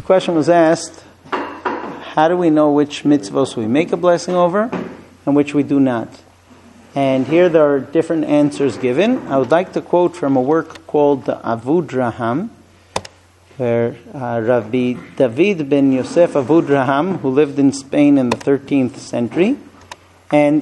question was asked, how do we know which mitzvos we make a blessing over and which we do not? And here there are different answers given. I would like to quote from a work called the Avudraham, where Rabbi David ben Yosef Avudraham, who lived in Spain in the 13th century, and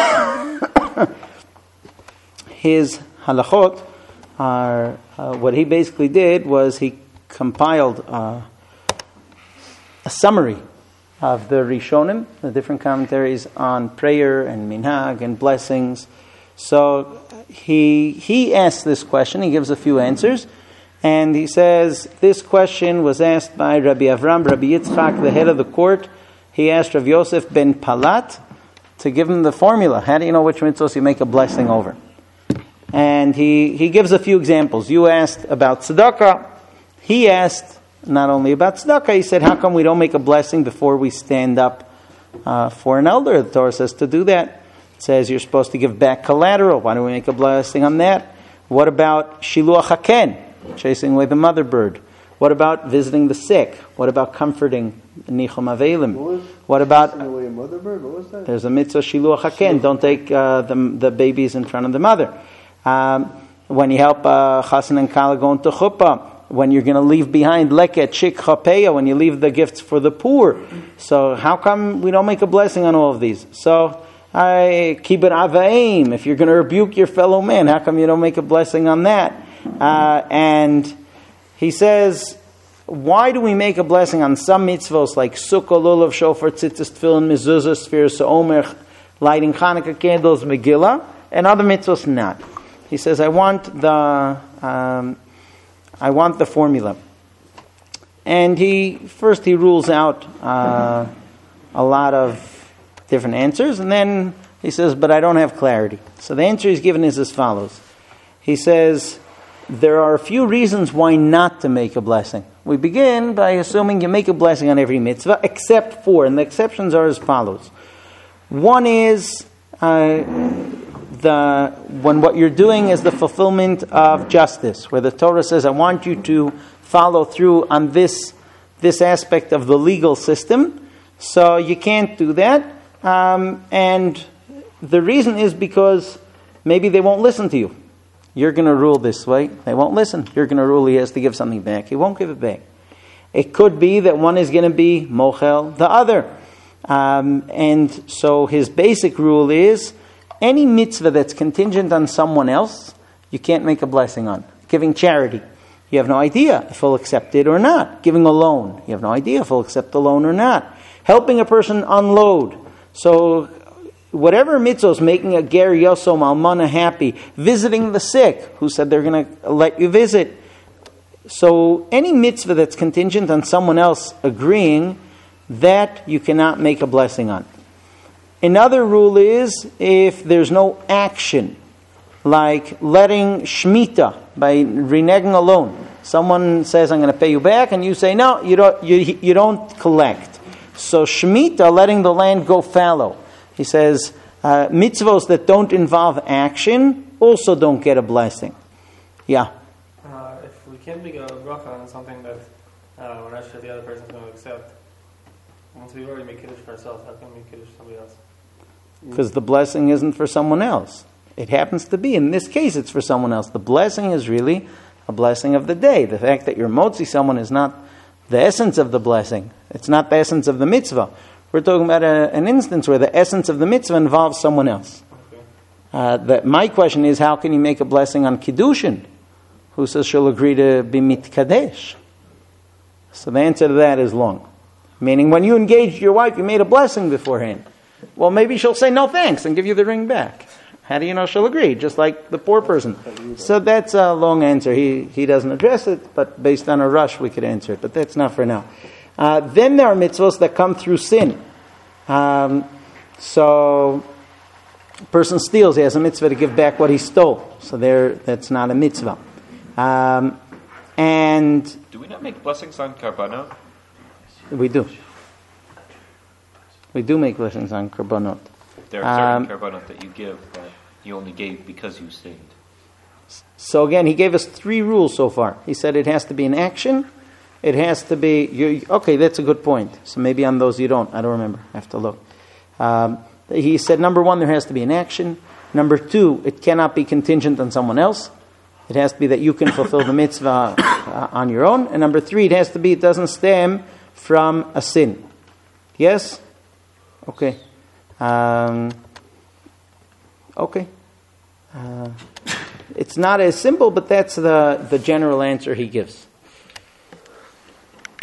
his halachot are, what he basically did was he compiled a summary of the Rishonim, the different commentaries on prayer and minhag and blessings. So he asked this question. He gives a few answers. And he says, this question was asked by Rabbi Avram, Rabbi Yitzchak, the head of the court. He asked Rav Yosef ben Palat to give him the formula. How do you know which mitzvos you make a blessing over? And he gives a few examples. You asked about tzedakah. He asked not only about tzedakah, he said, how come we don't make a blessing before we stand up for an elder? The Torah says to do that. It says you're supposed to give back collateral. Why don't we make a blessing on that? What about shiluach haken, chasing away the mother bird? What about visiting the sick? What about comforting nichum avelim? What about chasing away a mother bird? What was that? There's a mitzvah shiluach haken. Don't take the babies in front of the mother. When you help Chassan and Kala go into chuppah, when you're going to leave behind leket, shik, chapeya, when you leave the gifts for the poor. So how come we don't make a blessing on all of these? So kibbut avaim, if you're going to rebuke your fellow man, how come you don't make a blessing on that? And he says, why do we make a blessing on some mitzvos like sukkah, lulav, shofar, tzitzis, tefillin, mezuzah, spheres, omer, lighting Hanukkah candles, Megillah, and other mitzvos not? He says, I want the formula. And he rules out a lot of different answers, and then he says, but I don't have clarity. So the answer he's given is as follows. He says, there are a few reasons why not to make a blessing. We begin by assuming you make a blessing on every mitzvah, except for, and the exceptions are as follows. One is when what you're doing is the fulfillment of justice, where the Torah says, I want you to follow through on this aspect of the legal system. So you can't do that. And the reason is because maybe they won't listen to you. You're going to rule this way. They won't listen. You're going to rule he has to give something back. He won't give it back. It could be that one is going to be mochel the other. And so his basic rule is, any mitzvah that's contingent on someone else, you can't make a blessing on. Giving charity, you have no idea if he'll accept it or not. Giving a loan, you have no idea if he'll accept the loan or not. Helping a person unload. So whatever mitzvahs, making a ger yosom almana happy, visiting the sick, who said they're going to let you visit. So any mitzvah that's contingent on someone else agreeing, that you cannot make a blessing on. Another rule is if there's no action, like letting shmita by reneging a loan. Someone says, I'm going to pay you back, and you say, no, you don't collect. So shmita, letting the land go fallow. He says, mitzvos that don't involve action also don't get a blessing. Yeah? If we can't make a bracha on something that we're not sure the other person's going to accept, once we've already made kiddush for ourselves, how can we make kiddush for somebody else? Because the blessing isn't for someone else. It happens to be. In this case, it's for someone else. The blessing is really a blessing of the day. The fact that you're motzi someone is not the essence of the blessing. It's not the essence of the mitzvah. We're talking about an instance where the essence of the mitzvah involves someone else. Okay. My question is, how can you make a blessing on kiddushin? Who says she'll agree to be mitkadesh? So the answer to that is long. Meaning, when you engaged your wife, you made a blessing beforehand. Well, maybe she'll say no thanks and give you the ring back. How do you know she'll agree? Just like the poor person. So that's a long answer. He doesn't address it, but based on a rush, we could answer it. But that's not for now. Then there are mitzvahs that come through sin. So, a person steals. He has a mitzvah to give back what he stole. So that's not a mitzvah. And do we not make blessings on karbanot? We do. We do make blessings on karbanot. There are certain karbanot that you give that you only gave because you sinned. So again, he gave us 3 rules so far. He said it has to be an action, it has to be, okay, that's a good point. So maybe on those you don't. I don't remember. I have to look. He said, number one, there has to be an action. Number two, it cannot be contingent on someone else. It has to be that you can fulfill the mitzvah on your own. And number three, it doesn't stem from a sin. Yes? Okay. Okay. It's not as simple, but that's the general answer he gives.